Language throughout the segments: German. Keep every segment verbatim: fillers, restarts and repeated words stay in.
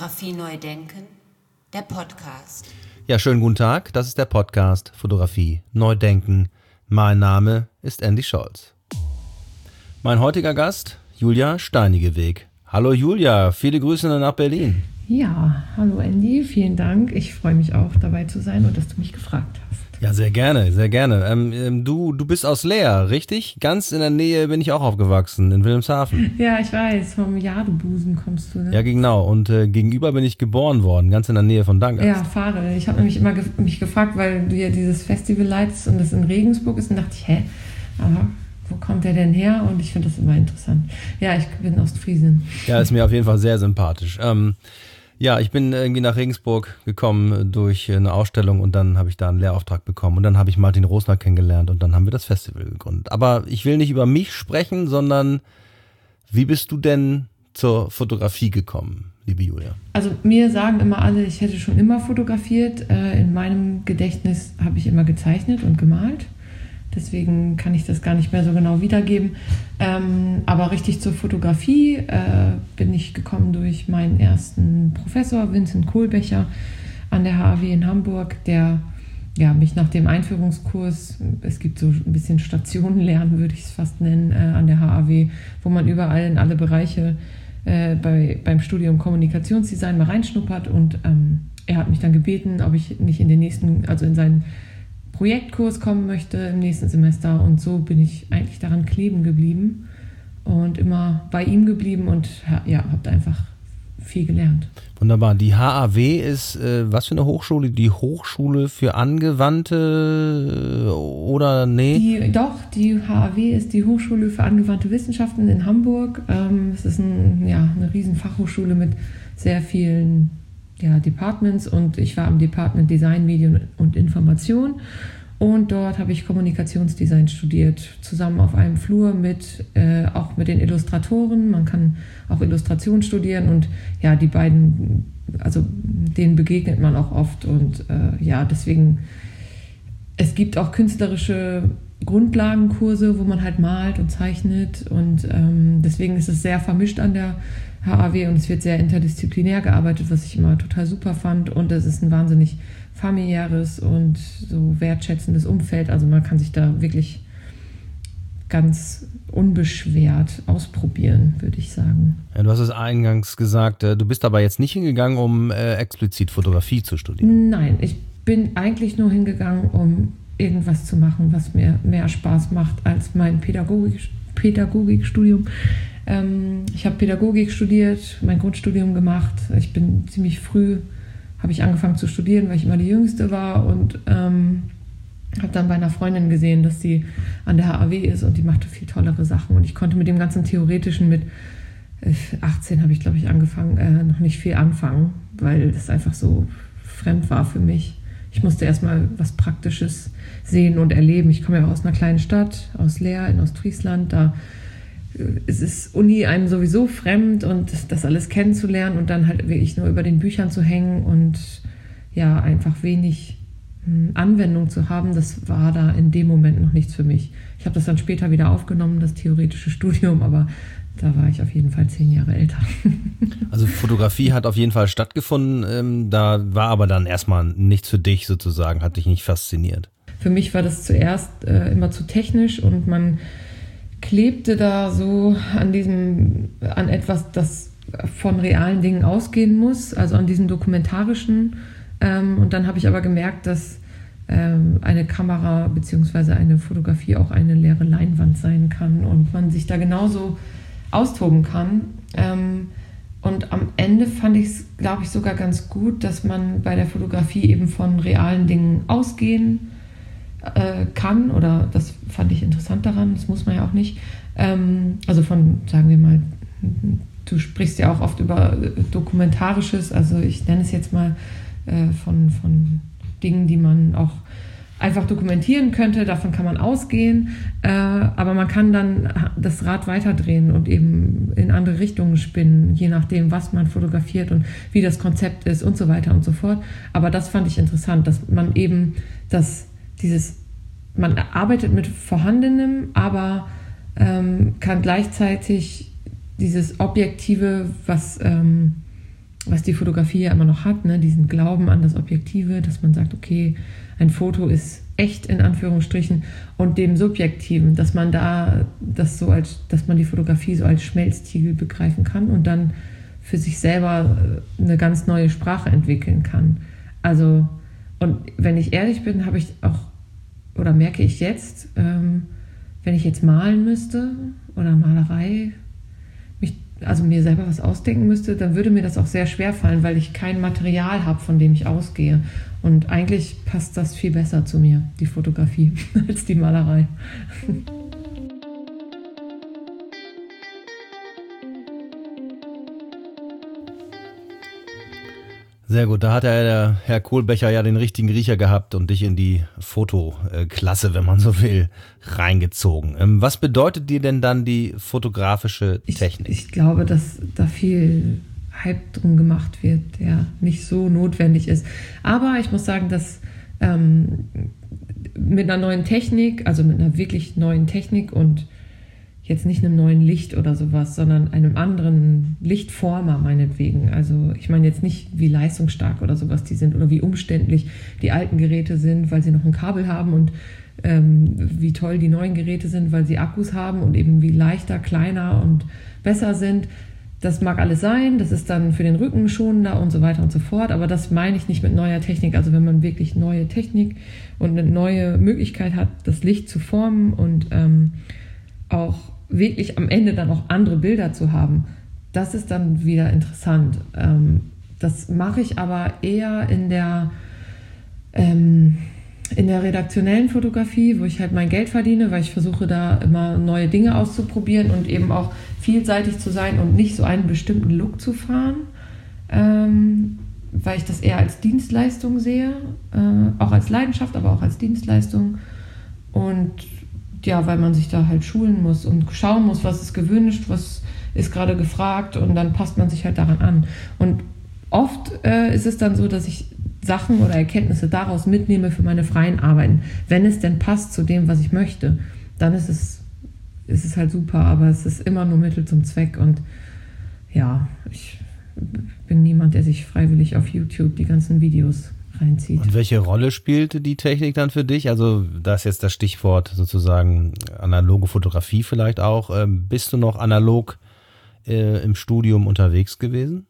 Fotografie neu denken, der Podcast. Ja, schönen guten Tag, das ist der Podcast Fotografie neu denken. Mein Name ist Andy Scholz. Mein heutiger Gast, Julia Steinigeweg. Hallo Julia, viele Grüße nach Berlin. Ja, hallo Andy, vielen Dank. Ich freue mich auch dabei zu sein und dass du mich gefragt hast. Ja, sehr gerne, sehr gerne. Ähm, du, du bist aus Leer, richtig? Ganz in der Nähe bin ich auch aufgewachsen, in Wilhelmshaven. Ja, ich weiß, vom Jadebusen kommst du, ne? Ja, genau. Und äh, gegenüber bin ich geboren worden, ganz in der Nähe von Dankast. Ja, Fahre. Ich habe nämlich immer ge- mich gefragt, weil du ja dieses Festival leitest und das in Regensburg ist, und dachte ich, hä, aber wo kommt der denn her? Und ich finde das immer interessant. Ja, ich bin Ostfriesin. Ja, ist mir auf jeden Fall sehr sympathisch. Ähm, Ja, ich bin irgendwie nach Regensburg gekommen durch eine Ausstellung und dann habe ich da einen Lehrauftrag bekommen und dann habe ich Martin Rosner kennengelernt und dann haben wir das Festival gegründet. Aber ich will nicht über mich sprechen, sondern wie bist du denn zur Fotografie gekommen, liebe Julia? Also mir sagen immer alle, ich hätte schon immer fotografiert. In meinem Gedächtnis habe ich immer gezeichnet und gemalt. Deswegen kann ich das gar nicht mehr so genau wiedergeben. Ähm, aber richtig zur Fotografie äh, bin ich gekommen durch meinen ersten Professor, Vincent Kohlbecher, an der H A W in Hamburg, der ja, mich nach dem Einführungskurs, es gibt so ein bisschen Stationenlernen, würde ich es fast nennen, äh, an der H A W, wo man überall in alle Bereiche äh, bei, beim Studium Kommunikationsdesign mal reinschnuppert. Und ähm, er hat mich dann gebeten, ob ich nicht in den nächsten, also in seinen Projektkurs kommen möchte im nächsten Semester, und so bin ich eigentlich daran kleben geblieben und immer bei ihm geblieben und ja, habe einfach viel gelernt. Wunderbar. Die H A W ist, äh, was für eine Hochschule? Die Hochschule für angewandte oder nee? Die, doch, die H A W ist die Hochschule für angewandte Wissenschaften in Hamburg. Ähm, es ist ein, ja, eine riesen Fachhochschule mit sehr vielen ja, Departments, und ich war am Department Design, Medien und Information, und dort habe ich Kommunikationsdesign studiert, zusammen auf einem Flur mit äh, auch mit den Illustratoren. Man kann auch Illustration studieren, und ja, die beiden, also denen begegnet man auch oft, und äh, ja, deswegen, es gibt auch künstlerische Grundlagenkurse, wo man halt malt und zeichnet, und ähm, deswegen ist es sehr vermischt an der H A W und es wird sehr interdisziplinär gearbeitet, was ich immer total super fand, und es ist ein wahnsinnig familiäres und so wertschätzendes Umfeld, also man kann sich da wirklich ganz unbeschwert ausprobieren, würde ich sagen. Ja, du hast es eingangs gesagt, du bist aber jetzt nicht hingegangen, um äh, explizit Fotografie zu studieren. Nein, ich bin eigentlich nur hingegangen, um irgendwas zu machen, was mir mehr Spaß macht als mein Pädagogik, Pädagogikstudium. Ähm, ich habe Pädagogik studiert, mein Grundstudium gemacht. Ich bin ziemlich früh, habe ich angefangen zu studieren, weil ich immer die Jüngste war, und ähm, habe dann bei einer Freundin gesehen, dass sie an der H A W ist und die machte viel tollere Sachen. Und ich konnte mit dem ganzen Theoretischen, mit achtzehn habe ich, glaube ich, angefangen, äh, noch nicht viel anfangen, weil das einfach so fremd war für mich. Ich musste erstmal was Praktisches sehen und erleben. Ich komme ja aus einer kleinen Stadt, aus Leer in Ostfriesland. Da ist es Uni einem sowieso fremd, und das, das alles kennenzulernen und dann halt wirklich nur über den Büchern zu hängen und ja, einfach wenig hm, Anwendung zu haben, das war da in dem Moment noch nichts für mich. Ich habe das dann später wieder aufgenommen, das theoretische Studium, aber da war ich auf jeden Fall zehn Jahre älter. Also Fotografie hat auf jeden Fall stattgefunden, ähm, da war aber dann erstmal nichts für dich sozusagen, hat dich nicht fasziniert. Für mich war das zuerst äh, immer zu technisch, und man klebte da so an diesem, an etwas, das von realen Dingen ausgehen muss, also an diesem dokumentarischen. Ähm, und dann habe ich aber gemerkt, dass ähm, eine Kamera bzw. eine Fotografie auch eine leere Leinwand sein kann und man sich da genauso austoben kann. Ähm, und am Ende fand ich es, glaube ich, sogar ganz gut, dass man bei der Fotografie eben von realen Dingen ausgehen äh, kann, oder das fand ich interessant daran, das muss man ja auch nicht. Ähm, also von, sagen wir mal, du sprichst ja auch oft über Dokumentarisches, also ich nenne es jetzt mal äh, von, von Dingen, die man auch einfach dokumentieren könnte, davon kann man ausgehen, äh, aber man kann dann das Rad weiterdrehen und eben in andere Richtungen spinnen, je nachdem, was man fotografiert und wie das Konzept ist und so weiter und so fort. Aber das fand ich interessant, dass man eben das, dieses, man arbeitet mit Vorhandenem, aber ähm, kann gleichzeitig dieses Objektive, was ähm, was die Fotografie ja immer noch hat, ne? Diesen Glauben an das Objektive, dass man sagt, okay, ein Foto ist echt in Anführungsstrichen, und dem Subjektiven, dass man da das so als, dass man die Fotografie so als Schmelztiegel begreifen kann und dann für sich selber eine ganz neue Sprache entwickeln kann. Also, und wenn ich ehrlich bin, habe ich auch, oder merke ich jetzt, ähm, wenn ich jetzt malen müsste oder Malerei, mich, also mir selber was ausdenken müsste, dann würde mir das auch sehr schwer fallen, weil ich kein Material habe, von dem ich ausgehe. Und eigentlich passt das viel besser zu mir, die Fotografie, als die Malerei. Sehr gut, da hat ja der Herr Kohlbecher ja den richtigen Riecher gehabt und dich in die Fotoklasse, wenn man so will, reingezogen. Was bedeutet dir denn dann die fotografische Technik? Ich, ich glaube, dass da viel Hype drum gemacht wird, der nicht so notwendig ist. Aber ich muss sagen, dass ähm, mit einer neuen Technik, also mit einer wirklich neuen Technik und jetzt nicht einem neuen Licht oder sowas, sondern einem anderen Lichtformer meinetwegen. Also ich meine jetzt nicht, wie leistungsstark oder sowas die sind oder wie umständlich die alten Geräte sind, weil sie noch ein Kabel haben, und ähm, wie toll die neuen Geräte sind, weil sie Akkus haben, und eben wie leichter, kleiner und besser sind. Das mag alles sein, das ist dann für den Rücken schonender und so weiter und so fort, aber das meine ich nicht mit neuer Technik. Also wenn man wirklich neue Technik und eine neue Möglichkeit hat, das Licht zu formen und ähm, auch wirklich am Ende dann auch andere Bilder zu haben, das ist dann wieder interessant. Ähm, das mache ich aber eher in der, ähm, in der redaktionellen Fotografie, wo ich halt mein Geld verdiene, weil ich versuche da immer neue Dinge auszuprobieren und eben auch vielseitig zu sein und nicht so einen bestimmten Look zu fahren, ähm, weil ich das eher als Dienstleistung sehe, äh, auch als Leidenschaft, aber auch als Dienstleistung. Und ja, weil man sich da halt schulen muss und schauen muss, was ist gewünscht, was ist gerade gefragt, und dann passt man sich halt daran an. Und oft äh, ist es dann so, dass ich Sachen oder Erkenntnisse daraus mitnehme für meine freien Arbeiten. Wenn es denn passt zu dem, was ich möchte, dann ist es, ist es halt super, aber es ist immer nur Mittel zum Zweck, und ja, ich bin niemand, der sich freiwillig auf YouTube die ganzen Videos reinzieht. Und welche Rolle spielte die Technik dann für dich? Also da ist jetzt das Stichwort sozusagen analoge Fotografie vielleicht auch. Ähm, bist du noch analog äh, im Studium unterwegs gewesen?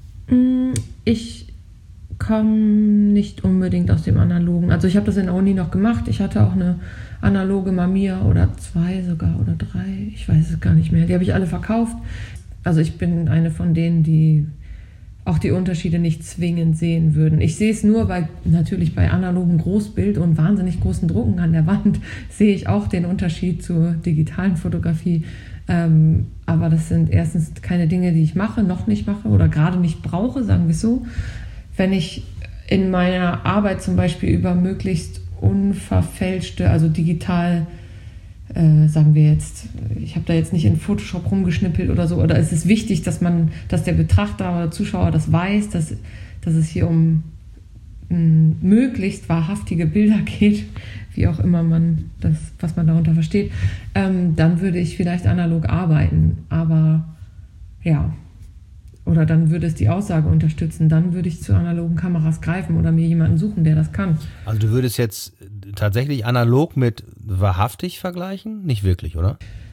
Ich komme nicht unbedingt aus dem Analogen. Also ich habe das in der Uni noch gemacht. Ich hatte auch eine analoge Mamiya oder zwei sogar oder drei. Ich weiß es gar nicht mehr. Die habe ich alle verkauft. Also ich bin eine von denen, die auch die Unterschiede nicht zwingend sehen würden. Ich sehe es nur, weil natürlich bei analogen Großbild und wahnsinnig großen Drucken an der Wand sehe ich auch den Unterschied zur digitalen Fotografie. Ähm, aber das sind erstens keine Dinge, die ich mache, noch nicht mache oder gerade nicht brauche, sagen wir es so. Wenn ich in meiner Arbeit zum Beispiel über möglichst unverfälschte, also digital, Äh, sagen wir jetzt, ich habe da jetzt nicht in Photoshop rumgeschnippelt oder so, oder ist es wichtig, dass man, dass der Betrachter oder Zuschauer das weiß, dass, dass es hier um m, möglichst wahrhaftige Bilder geht, wie auch immer man das, was man darunter versteht, ähm, dann würde ich vielleicht analog arbeiten, aber ja, oder dann würde es die Aussage unterstützen, dann würde ich zu analogen Kameras greifen oder mir jemanden suchen, der das kann. Also du würdest jetzt tatsächlich analog mit wahrhaftig vergleichen? Nicht wirklich, oder?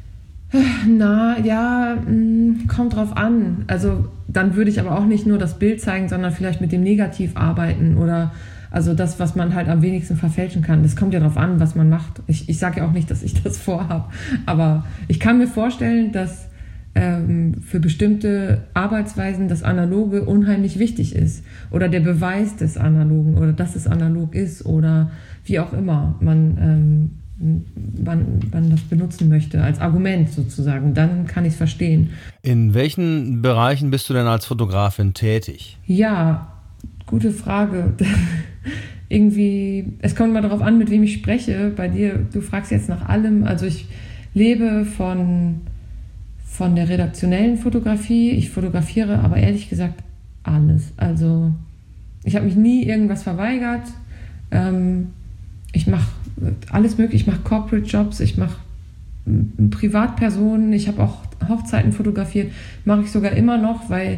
Na, ja, mh, kommt drauf an. Also dann würde ich aber auch nicht nur das Bild zeigen, sondern vielleicht mit dem Negativ arbeiten oder also das, was man halt am wenigsten verfälschen kann. Das kommt ja drauf an, was man macht. Ich, ich sage ja auch nicht, dass ich das vorhabe, aber ich kann mir vorstellen, dass ähm, für bestimmte Arbeitsweisen das Analoge unheimlich wichtig ist oder der Beweis des Analogen oder dass es analog ist oder wie auch immer man, ähm, man, man das benutzen möchte, als Argument sozusagen, dann kann ich es verstehen. In welchen Bereichen bist du denn als Fotografin tätig? Ja, gute Frage. Irgendwie, es kommt mal darauf an, mit wem ich spreche. Bei dir, du fragst jetzt nach allem. Also ich lebe von, von der redaktionellen Fotografie. Ich fotografiere aber ehrlich gesagt alles. Also ich habe mich nie irgendwas verweigert. Ähm, ich mache alles mögliche. Ich mache Corporate Jobs, ich mache Privatpersonen. Ich habe auch Hochzeiten fotografiert. Mache ich sogar immer noch, weil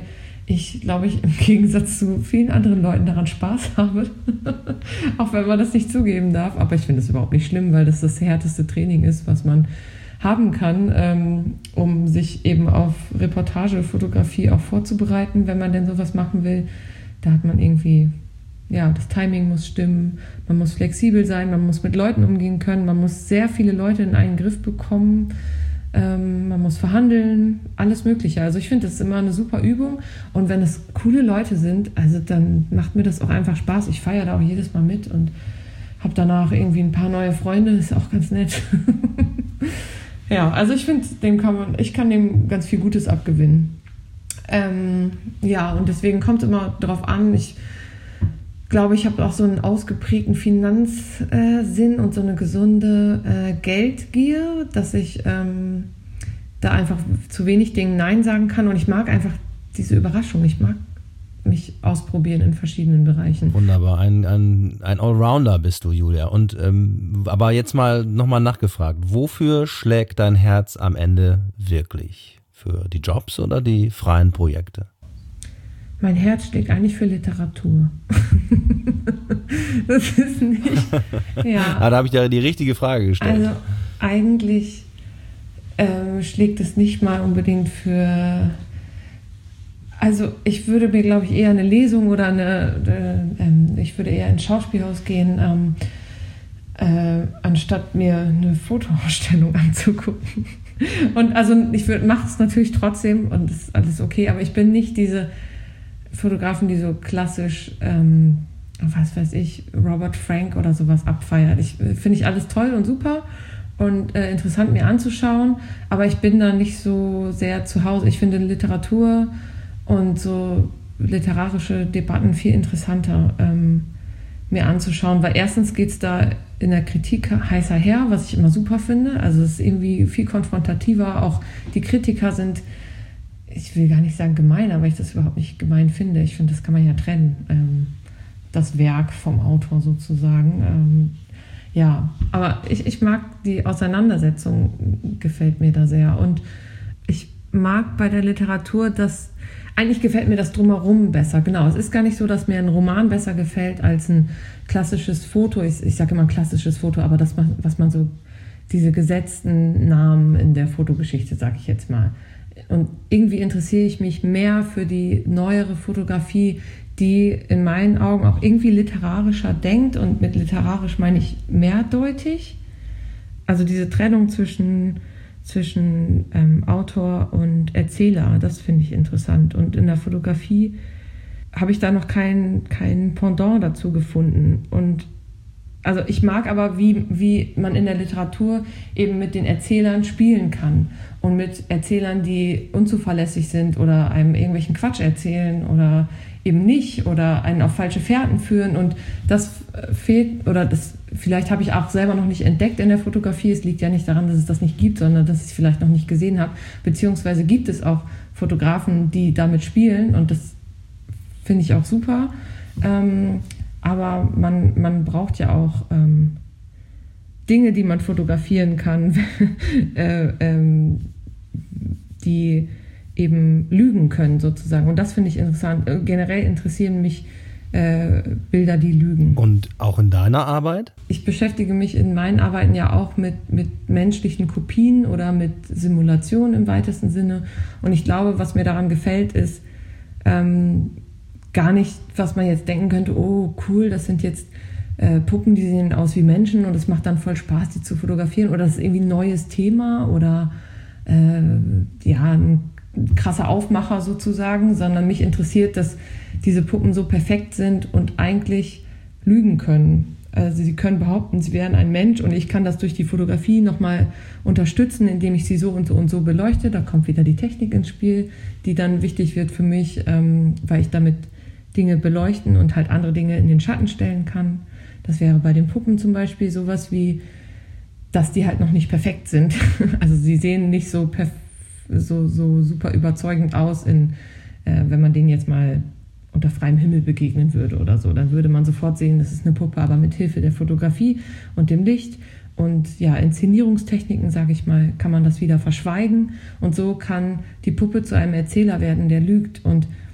ich, glaube ich, im Gegensatz zu vielen anderen Leuten daran Spaß habe. Auch wenn man das nicht zugeben darf. Aber ich finde das überhaupt nicht schlimm, weil das das härteste Training ist, was man haben kann, ähm, um sich eben auf Reportagefotografie auch vorzubereiten, wenn man denn sowas machen will. Da hat man irgendwie, ja, das Timing muss stimmen, man muss flexibel sein, man muss mit Leuten umgehen können, man muss sehr viele Leute in einen Griff bekommen, ähm, man muss verhandeln, alles Mögliche. Also ich finde, das ist immer eine super Übung und wenn es coole Leute sind, also dann macht mir das auch einfach Spaß. Ich feiere da auch jedes Mal mit und habe danach irgendwie ein paar neue Freunde, ist auch ganz nett. Ja, also ich finde, dem kann man, ich kann dem ganz viel Gutes abgewinnen. Ähm, ja, und deswegen kommt es immer darauf an. Ich glaube, ich habe auch so einen ausgeprägten Finanzsinn und so eine gesunde äh, Geldgier, dass ich ähm, da einfach zu wenig Dingen Nein sagen kann. Und ich mag einfach diese Überraschung. Ich mag mich ausprobieren in verschiedenen Bereichen. Wunderbar, ein, ein, ein Allrounder bist du, Julia. Und ähm, aber jetzt mal nochmal nachgefragt, wofür schlägt dein Herz am Ende wirklich? Für die Jobs oder die freien Projekte? Mein Herz schlägt eigentlich für Literatur. Das ist nicht... Ja. Ah, da habe ich dir die richtige Frage gestellt. Also eigentlich ähm, schlägt es nicht mal unbedingt für... Also ich würde mir, glaube ich, eher eine Lesung oder eine, äh, ähm, ich würde eher ins Schauspielhaus gehen, ähm, äh, anstatt mir eine Fotoausstellung anzugucken. Und also ich mache es natürlich trotzdem und das ist alles okay, aber ich bin nicht diese Fotografen, die so klassisch, ähm, was weiß ich, Robert Frank oder sowas abfeiert. Ich finde ich alles toll und super und äh, interessant mir anzuschauen, aber ich bin da nicht so sehr zu Hause. Ich finde Literatur und so literarische Debatten viel interessanter ähm, mir anzuschauen, weil erstens geht es da in der Kritik heißer her, was ich immer super finde. Also es ist irgendwie viel konfrontativer. Auch die Kritiker sind, ich will gar nicht sagen gemein, aber ich das überhaupt nicht gemein finde. Ich finde, das kann man ja trennen, ähm, das Werk vom Autor sozusagen. Ähm, ja, aber ich, ich mag die Auseinandersetzung, gefällt mir da sehr. Und ich mag bei der Literatur, dass eigentlich gefällt mir das Drumherum besser. Genau, es ist gar nicht so, dass mir ein Roman besser gefällt als ein klassisches Foto. Ich, ich sage immer klassisches Foto, aber das, was man so, diese gesetzten Namen in der Fotogeschichte, sage ich jetzt mal. Und irgendwie interessiere ich mich mehr für die neuere Fotografie, die in meinen Augen auch irgendwie literarischer denkt. Und mit literarisch meine ich mehrdeutig. Also diese Trennung zwischen... zwischen ähm, Autor und Erzähler, das finde ich interessant. Und in der Fotografie habe ich da noch kein, kein Pendant dazu gefunden. Und also ich mag aber, wie, wie man in der Literatur eben mit den Erzählern spielen kann. Und mit Erzählern, die unzuverlässig sind oder einem irgendwelchen Quatsch erzählen oder eben nicht oder einen auf falsche Fährten führen. Und das fehlt, oder das vielleicht habe ich auch selber noch nicht entdeckt in der Fotografie. Es liegt ja nicht daran, dass es das nicht gibt, sondern dass ich es vielleicht noch nicht gesehen habe. Beziehungsweise gibt es auch Fotografen, die damit spielen und das finde ich auch super. Ähm, aber man, man braucht ja auch ähm, Dinge, die man fotografieren kann, äh, ähm, die eben lügen können sozusagen. Und das finde ich interessant. Generell interessieren mich äh, Bilder, die lügen. Und auch in deiner Arbeit? Ich beschäftige mich in meinen Arbeiten ja auch mit, mit menschlichen Kopien oder mit Simulationen im weitesten Sinne. Und ich glaube, was mir daran gefällt, ist ähm, gar nicht, was man jetzt denken könnte, oh cool, das sind jetzt äh, Puppen, die sehen aus wie Menschen und es macht dann voll Spaß, die zu fotografieren. Oder das ist irgendwie ein neues Thema oder äh, ja, ein krasser Aufmacher sozusagen, sondern mich interessiert, dass diese Puppen so perfekt sind und eigentlich lügen können. Also sie können behaupten, sie wären ein Mensch und ich kann das durch die Fotografie nochmal unterstützen, indem ich sie so und so und so beleuchte. Da kommt wieder die Technik ins Spiel, die dann wichtig wird für mich, ähm, weil ich damit Dinge beleuchten und halt andere Dinge in den Schatten stellen kann. Das wäre bei den Puppen zum Beispiel sowas wie, dass die halt noch nicht perfekt sind. Also sie sehen nicht so perfekt, so, so super überzeugend aus, in, äh, wenn man denen jetzt mal unter freiem Himmel begegnen würde oder so. Dann würde man sofort sehen, das ist eine Puppe, aber mit Hilfe der Fotografie und dem Licht und ja, Inszenierungstechniken, sage ich mal, kann man das wieder verschweigen und so kann die Puppe zu einem Erzähler werden, der lügt. Und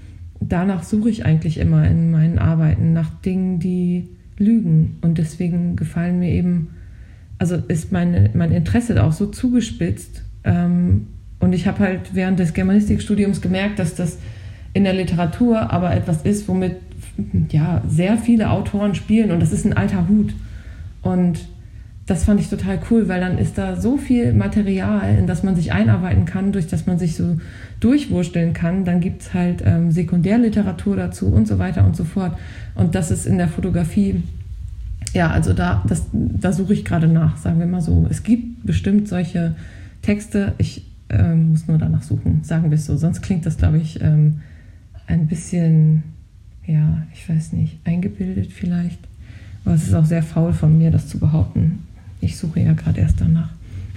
danach suche ich eigentlich immer in meinen Arbeiten, nach Dingen, die lügen. Und deswegen gefallen mir eben, also ist meine, mein Interesse auch so zugespitzt. Ähm, und ich habe halt während des Germanistikstudiums gemerkt, dass das in der Literatur aber etwas ist, womit ja, sehr viele Autoren spielen. Und das ist ein alter Hut. Und das fand ich total cool, weil dann ist da so viel Material, in das man sich einarbeiten kann, durch das man sich so durchwursteln kann. Dann gibt es halt ähm, Sekundärliteratur dazu und so weiter und so fort. Und das ist in der Fotografie, ja, also da, das, da suche ich gerade nach, sagen wir mal so. Es gibt bestimmt solche Texte, ich ähm, muss nur danach suchen, sagen wir es so. Sonst klingt das, glaube ich, ähm, ein bisschen, ja, ich weiß nicht, eingebildet vielleicht. Aber es ist auch sehr faul von mir, das zu behaupten. Ich suche ja gerade erst danach.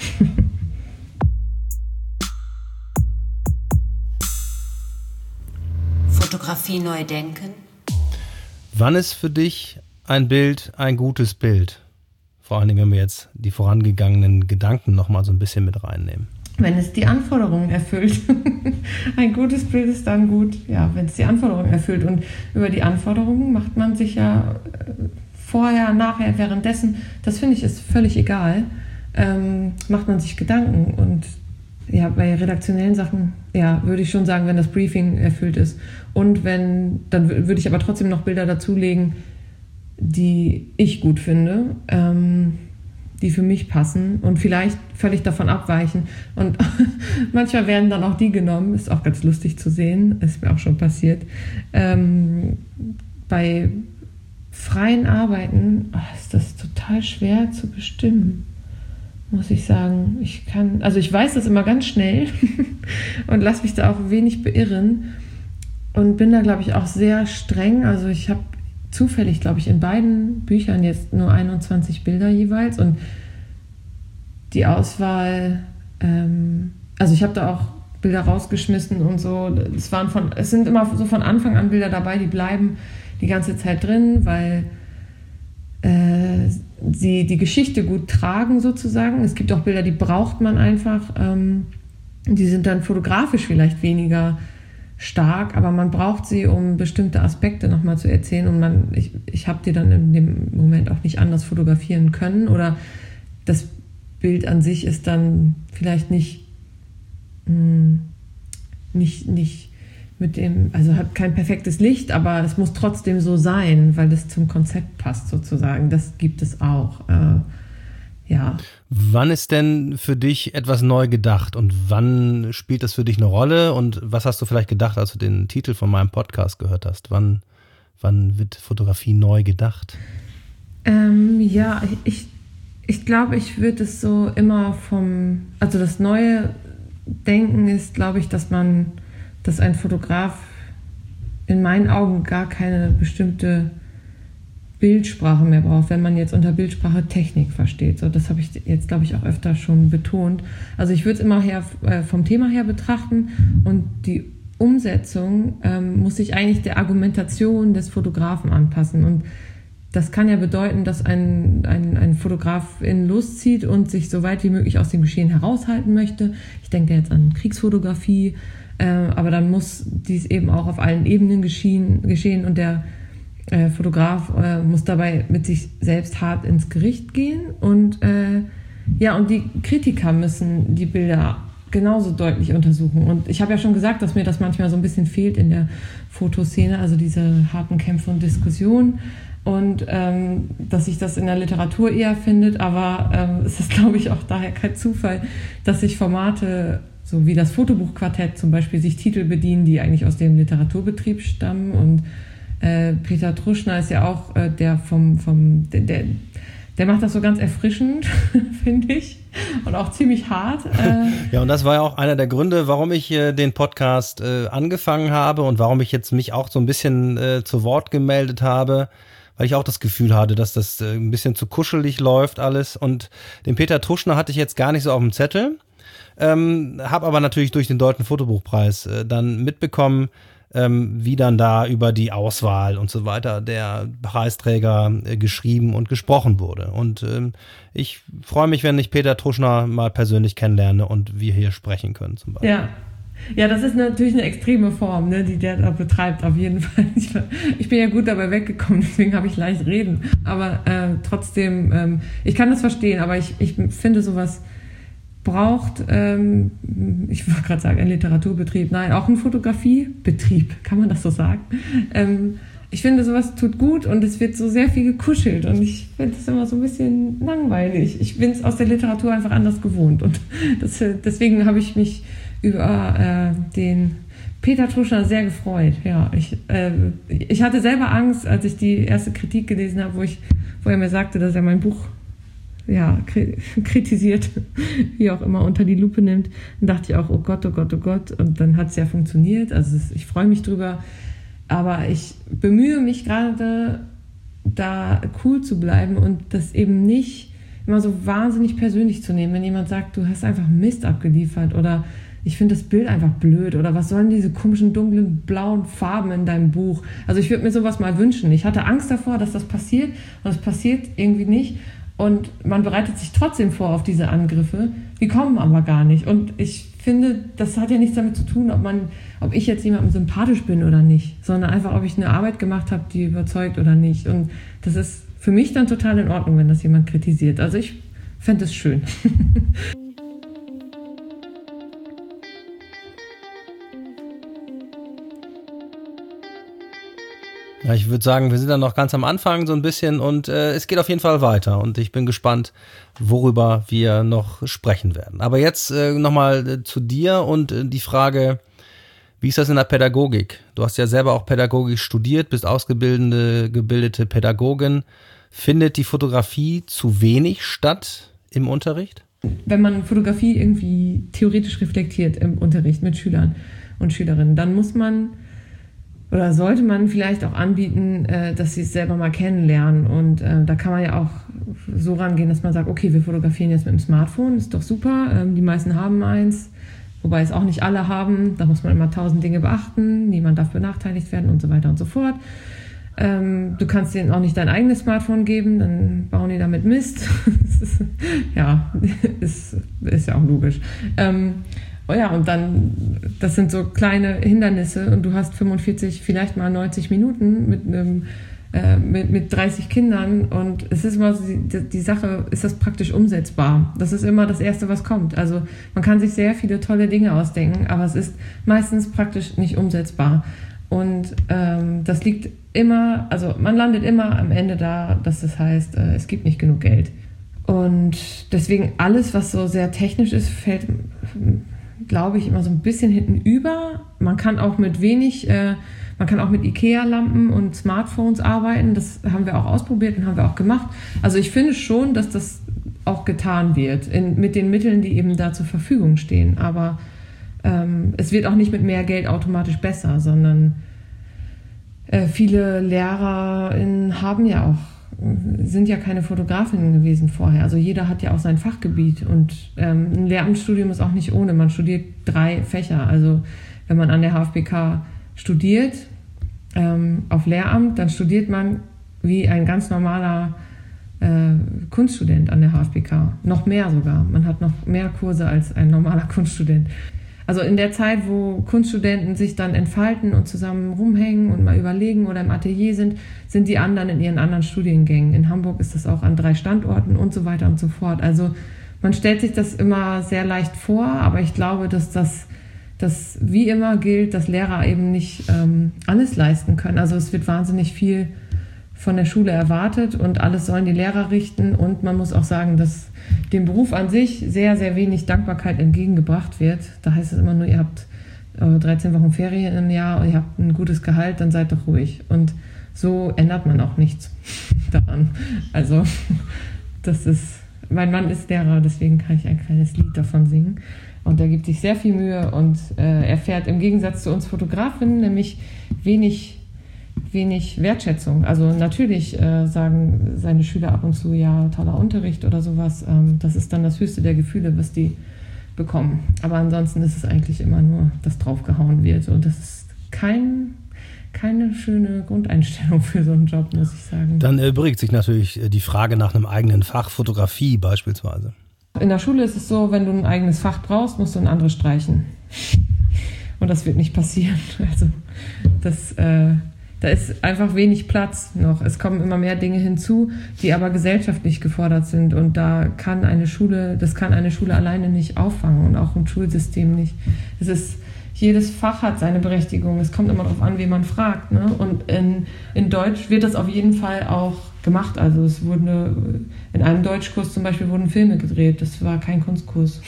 Fotografie neu denken. Wann ist für dich ein Bild ein gutes Bild? Vor allen Dingen, wenn wir jetzt die vorangegangenen Gedanken nochmal so ein bisschen mit reinnehmen. Wenn es die Anforderungen erfüllt. Ein gutes Bild ist dann gut, ja, wenn es die Anforderungen erfüllt. Und über die Anforderungen macht man sich ja vorher, nachher, währenddessen, das finde ich ist völlig egal, ähm, macht man sich Gedanken. Und ja, bei redaktionellen Sachen, ja, würde ich schon sagen, wenn das Briefing erfüllt ist. Und wenn, dann würde ich aber trotzdem noch Bilder dazulegen, die ich gut finde, ähm, die für mich passen und vielleicht völlig davon abweichen. Und manchmal werden dann auch die genommen, ist auch ganz lustig zu sehen, ist mir auch schon passiert. Ähm, bei freien Arbeiten oh, ist das total schwer zu bestimmen, muss ich sagen. Ich kann, also ich weiß das immer ganz schnell und lasse mich da auch wenig beirren und bin da, glaube ich, auch sehr streng. Also ich habe zufällig, glaube ich, in beiden Büchern jetzt nur einundzwanzig Bilder jeweils und die Auswahl, ähm, also ich habe da auch Bilder rausgeschmissen und so. Es waren von, es sind immer so von Anfang an Bilder dabei, die bleiben die ganze Zeit drin, weil äh, sie die Geschichte gut tragen sozusagen. Es gibt auch Bilder, die braucht man einfach. Ähm, die sind dann fotografisch vielleicht weniger stark, aber man braucht sie, um bestimmte Aspekte nochmal zu erzählen und man, ich, ich habe die dann in dem Moment auch nicht anders fotografieren können oder das Bild an sich ist dann vielleicht nicht, mh, nicht, nicht mit dem, also hat kein perfektes Licht, aber es muss trotzdem so sein, weil es zum Konzept passt sozusagen. Das gibt es auch. Äh, ja. Wann ist denn für dich etwas neu gedacht und wann spielt das für dich eine Rolle und was hast du vielleicht gedacht, als du den Titel von meinem Podcast gehört hast? Wann, wann wird Fotografie neu gedacht? Ähm, ja, ich, ich glaube, ich würde es so immer vom, also das neue Denken ist, glaube ich, dass man, dass ein Fotograf in meinen Augen gar keine bestimmte Bildsprache mehr braucht, wenn man jetzt unter Bildsprache Technik versteht. So, das habe ich jetzt, glaube ich, auch öfter schon betont. Also ich würde es immer her, äh, vom Thema her betrachten und die Umsetzung ähm, muss sich eigentlich der Argumentation des Fotografen anpassen. Und das kann ja bedeuten, dass ein, ein, ein Fotograf in Lust zieht und sich so weit wie möglich aus dem Geschehen heraushalten möchte. Ich denke jetzt an Kriegsfotografie, äh, aber dann muss dies eben auch auf allen Ebenen geschehen, geschehen und der Äh, Fotograf äh, muss dabei mit sich selbst hart ins Gericht gehen und äh, ja, und die Kritiker müssen die Bilder genauso deutlich untersuchen. Und ich habe ja schon gesagt, dass mir das manchmal so ein bisschen fehlt in der Fotoszene, also diese harten Kämpfe und Diskussionen und ähm, dass sich das in der Literatur eher findet, aber ähm, es ist, glaube ich, auch daher kein Zufall, dass sich Formate so wie das Fotobuchquartett zum Beispiel sich Titel bedienen, die eigentlich aus dem Literaturbetrieb stammen und Äh, Peter Truschner ist ja auch äh, der vom, vom der, der, der macht das so ganz erfrischend, finde ich, und auch ziemlich hart. Äh. Ja, und das war ja auch einer der Gründe, warum ich äh, den Podcast äh, angefangen habe und warum ich jetzt mich auch so ein bisschen äh, zu Wort gemeldet habe, weil ich auch das Gefühl hatte, dass das äh, ein bisschen zu kuschelig läuft alles. Und den Peter Truschner hatte ich jetzt gar nicht so auf dem Zettel, ähm, habe aber natürlich durch den Deutschen Fotobuchpreis äh, dann mitbekommen, Ähm, wie dann da über die Auswahl und so weiter der Preisträger äh, geschrieben und gesprochen wurde. Und ähm, ich freue mich, wenn ich Peter Truschner mal persönlich kennenlerne und wir hier sprechen können zum Beispiel. Ja, Ja, das ist natürlich eine extreme Form, ne, die der da betreibt, auf jeden Fall. Ich, ich bin ja gut dabei weggekommen, deswegen habe ich leicht reden. Aber äh, trotzdem, ähm, ich kann das verstehen, aber ich, ich finde, sowas braucht, ähm, ich wollte gerade sagen, ein Literaturbetrieb, nein, auch ein Fotografiebetrieb, kann man das so sagen? Ähm, ich finde, sowas tut gut und es wird so sehr viel gekuschelt und ich finde es immer so ein bisschen langweilig. Ich bin es aus der Literatur einfach anders gewohnt und das, deswegen habe ich mich über äh, den Peter Truschner sehr gefreut. Ja, ich, äh, ich hatte selber Angst, als ich die erste Kritik gelesen habe, wo, ich, wo er mir sagte, dass er mein Buch ja, kritisiert, wie auch immer, unter die Lupe nimmt. Dann dachte ich auch, oh Gott, oh Gott, oh Gott. Und dann hat es ja funktioniert. Also es, ich freue mich drüber. Aber ich bemühe mich gerade, da cool zu bleiben und das eben nicht immer so wahnsinnig persönlich zu nehmen. Wenn jemand sagt, du hast einfach Mist abgeliefert oder ich finde das Bild einfach blöd oder was sollen diese komischen dunklen blauen Farben in deinem Buch? Also ich würde mir sowas mal wünschen. Ich hatte Angst davor, dass das passiert und es passiert irgendwie nicht. Und man bereitet sich trotzdem vor auf diese Angriffe. Die kommen aber gar nicht. Und ich finde, das hat ja nichts damit zu tun, ob man, ob ich jetzt jemandem sympathisch bin oder nicht, sondern einfach, ob ich eine Arbeit gemacht habe, die überzeugt oder nicht. Und das ist für mich dann total in Ordnung, wenn das jemand kritisiert. Also ich fände es schön. Ja, ich würde sagen, wir sind dann noch ganz am Anfang so ein bisschen und äh, es geht auf jeden Fall weiter und ich bin gespannt, worüber wir noch sprechen werden. Aber jetzt äh, nochmal äh, zu dir und äh, die Frage, wie ist das in der Pädagogik? Du hast ja selber auch Pädagogik studiert, bist ausgebildete gebildete Pädagogin. Findet die Fotografie zu wenig statt im Unterricht? Wenn man Fotografie irgendwie theoretisch reflektiert im Unterricht mit Schülern und Schülerinnen, dann muss man oder sollte man vielleicht auch anbieten, äh, dass sie es selber mal kennenlernen. Und äh, da kann man ja auch so rangehen, dass man sagt, okay, wir fotografieren jetzt mit dem Smartphone, ist doch super. Ähm, die meisten haben eins, wobei es auch nicht alle haben. Da muss man immer tausend Dinge beachten. Niemand darf benachteiligt werden und so weiter und so fort. Ähm, du kannst denen auch nicht dein eigenes Smartphone geben, dann bauen die damit Mist. ist, ja, ist, ist ja auch logisch. Ähm, Oh ja, und dann, das sind so kleine Hindernisse und du hast fünfundvierzig, vielleicht mal neunzig Minuten mit einem, äh, mit, mit dreißig Kindern und es ist immer so die, die Sache, ist das praktisch umsetzbar? Das ist immer das Erste, was kommt. Also man kann sich sehr viele tolle Dinge ausdenken, aber es ist meistens praktisch nicht umsetzbar. Und ähm, das liegt immer, also man landet immer am Ende da, dass das heißt, äh, es gibt nicht genug Geld. Und deswegen alles, was so sehr technisch ist, fällt, glaube ich, immer so ein bisschen hinten über. Man kann auch mit wenig, äh, man kann auch mit Ikea-Lampen und Smartphones arbeiten. Das haben wir auch ausprobiert und haben wir auch gemacht. Also ich finde schon, dass das auch getan wird in, mit den Mitteln, die eben da zur Verfügung stehen. Aber ähm, es wird auch nicht mit mehr Geld automatisch besser, sondern äh, viele LehrerInnen haben ja auch sind ja keine Fotografinnen gewesen vorher. Also jeder hat ja auch sein Fachgebiet und ähm, ein Lehramtsstudium ist auch nicht ohne. Man studiert drei Fächer. Also wenn man an der H F B K studiert, ähm, auf Lehramt, dann studiert man wie ein ganz normaler äh, Kunststudent an der H F B K. Noch mehr sogar. Man hat noch mehr Kurse als ein normaler Kunststudent. Also in der Zeit, wo Kunststudenten sich dann entfalten und zusammen rumhängen und mal überlegen oder im Atelier sind, sind die anderen in ihren anderen Studiengängen. In Hamburg ist das auch an drei Standorten und so weiter und so fort. Also man stellt sich das immer sehr leicht vor, aber ich glaube, dass das dass wie immer gilt, dass Lehrer eben nicht ähm, alles leisten können. Also es wird wahnsinnig viel von der Schule erwartet und alles sollen die Lehrer richten und man muss auch sagen, dass dem Beruf an sich sehr, sehr wenig Dankbarkeit entgegengebracht wird. Da heißt es immer nur, ihr habt äh, dreizehn Wochen Ferien im Jahr, ihr habt ein gutes Gehalt, dann seid doch ruhig. Und so ändert man auch nichts daran. Also das ist, mein Mann ist Lehrer, deswegen kann ich ein kleines Lied davon singen. Und er gibt sich sehr viel Mühe und äh, erfährt im Gegensatz zu uns Fotografinnen nämlich wenig wenig Wertschätzung. Also natürlich äh, sagen seine Schüler ab und zu, ja, toller Unterricht oder sowas. Ähm, das ist dann das höchste der Gefühle, was die bekommen. Aber ansonsten ist es eigentlich immer nur, dass draufgehauen wird. Und das ist kein, keine schöne Grundeinstellung für so einen Job, muss ich sagen. Dann erübrigt sich natürlich die Frage nach einem eigenen Fach, Fotografie beispielsweise. In der Schule ist es so, wenn du ein eigenes Fach brauchst, musst du ein anderes streichen. Und das wird nicht passieren. Also das, äh, da ist einfach wenig Platz noch. Es kommen immer mehr Dinge hinzu, die aber gesellschaftlich gefordert sind. Und da kann eine Schule, das kann eine Schule alleine nicht auffangen und auch ein Schulsystem nicht. Es ist, jedes Fach hat seine Berechtigung. Es kommt immer darauf an, wen man fragt. Ne? Und in, in Deutsch wird das auf jeden Fall auch gemacht. Also es wurde in einem Deutschkurs zum Beispiel wurden Filme gedreht. Das war kein Kunstkurs.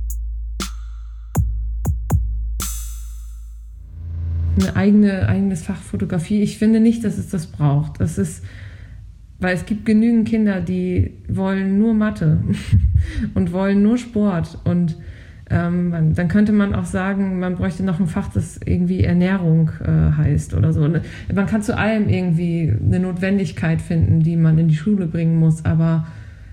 Eine eigene, eigenes Fach Fotografie. Ich finde nicht, dass es das braucht. Das ist, weil es gibt genügend Kinder, die wollen nur Mathe und wollen nur Sport. Und ähm, dann könnte man auch sagen, man bräuchte noch ein Fach, das irgendwie Ernährung äh, heißt oder so. Man kann zu allem irgendwie eine Notwendigkeit finden, die man in die Schule bringen muss. Aber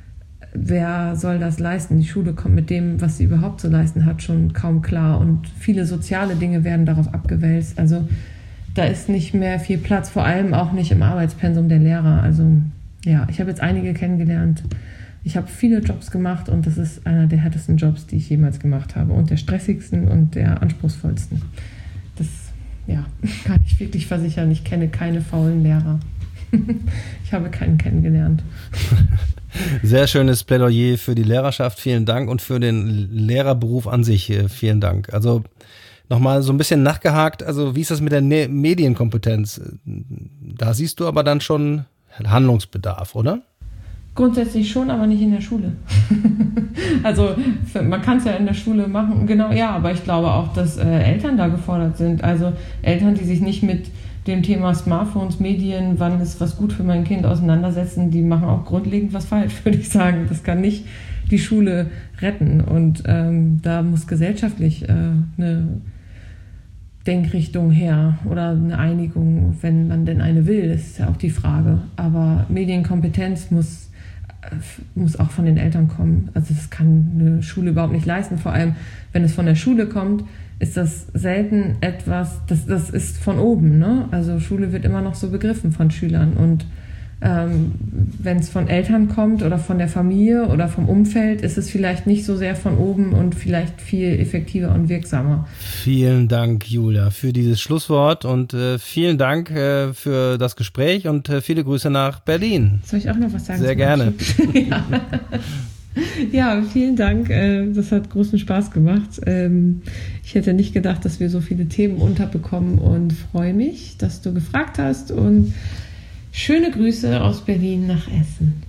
wer soll das leisten? Die Schule kommt mit dem, was sie überhaupt zu leisten hat, schon kaum klar. Und viele soziale Dinge werden darauf abgewälzt. Also da ist nicht mehr viel Platz, vor allem auch nicht im Arbeitspensum der Lehrer. Also ja, ich habe jetzt einige kennengelernt. Ich habe viele Jobs gemacht und das ist einer der härtesten Jobs, die ich jemals gemacht habe. Und der stressigsten und der anspruchsvollsten. Das ja, kann ich wirklich versichern. Ich kenne keine faulen Lehrer. Ich habe keinen kennengelernt. Sehr schönes Plädoyer für die Lehrerschaft, vielen Dank, und für den Lehrerberuf an sich, vielen Dank. Also nochmal so ein bisschen nachgehakt, also wie ist das mit der ne- Medienkompetenz? Da siehst du aber dann schon Handlungsbedarf, oder? Grundsätzlich schon, aber nicht in der Schule. Also man kann es ja in der Schule machen, genau, ja, aber ich glaube auch, dass äh, Eltern da gefordert sind. Also Eltern, die sich nicht mit dem Thema Smartphones, Medien, wann ist was gut für mein Kind auseinandersetzen, die machen auch grundlegend was falsch, würde ich sagen. Das kann nicht die Schule retten. Und ähm, da muss gesellschaftlich äh, eine Denkrichtung her oder eine Einigung, wenn man denn eine will, das ist ja auch die Frage. Aber Medienkompetenz muss, äh, muss auch von den Eltern kommen. Also das kann eine Schule überhaupt nicht leisten. Vor allem, wenn es von der Schule kommt, ist das selten etwas, das, das ist von oben, ne? Also Schule wird immer noch so begriffen von Schülern. Und ähm, wenn es von Eltern kommt oder von der Familie oder vom Umfeld, ist es vielleicht nicht so sehr von oben und vielleicht viel effektiver und wirksamer. Vielen Dank, Julia, für dieses Schlusswort und äh, vielen Dank äh, für das Gespräch und äh, viele Grüße nach Berlin. Soll ich auch noch was sagen? Sehr gerne. Ja. Ja, vielen Dank. Das hat großen Spaß gemacht. Ich hätte nicht gedacht, dass wir so viele Themen unterbekommen und freue mich, dass du gefragt hast. Und schöne Grüße aus Berlin nach Essen.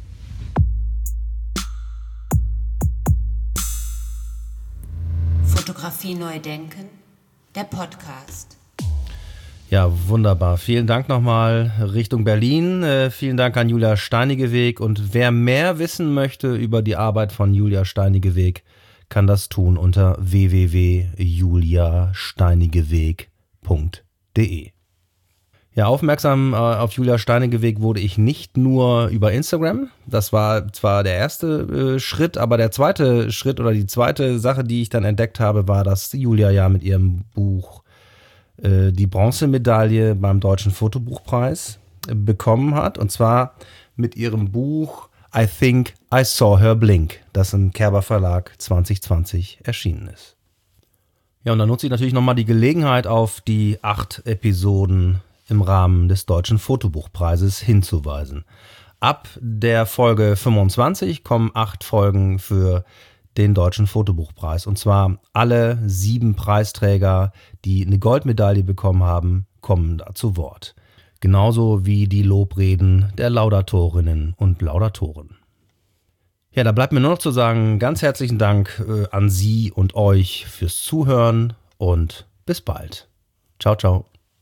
Fotografie neu denken, der Podcast. Ja, wunderbar. Vielen Dank nochmal Richtung Berlin. Äh, vielen Dank an Julia Steinigeweg. Und wer mehr wissen möchte über die Arbeit von Julia Steinigeweg, kann das tun unter w w w punkt julia steinigeweg punkt d e. Ja, aufmerksam äh, auf Julia Steinigeweg wurde ich nicht nur über Instagram. Das war zwar der erste äh, Schritt, aber der zweite Schritt oder die zweite Sache, die ich dann entdeckt habe, war, dass Julia ja mit ihrem Buch die Bronzemedaille beim Deutschen Fotobuchpreis bekommen hat, und zwar mit ihrem Buch I Think I Saw Her Blink, das im Kerber Verlag zwanzig zwanzig erschienen ist. Ja, und dann nutze ich natürlich nochmal die Gelegenheit, auf die acht Episoden im Rahmen des Deutschen Fotobuchpreises hinzuweisen. Ab der Folge fünfundzwanzig kommen acht Folgen für den Deutschen Fotobuchpreis. Und zwar alle sieben Preisträger, die eine Goldmedaille bekommen haben, kommen da zu Wort. Genauso wie die Lobreden der Laudatorinnen und Laudatoren. Ja, da bleibt mir nur noch zu sagen, ganz herzlichen Dank äh, an Sie und euch fürs Zuhören und bis bald. Ciao, ciao.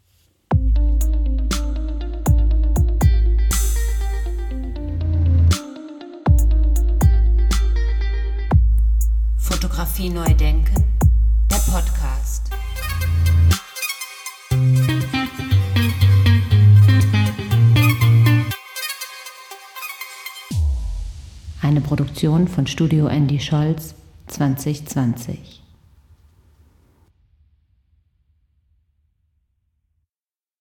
Fotografie neu denken, der Podcast. Eine Produktion von Studio Andy Scholz zwanzig zwanzig.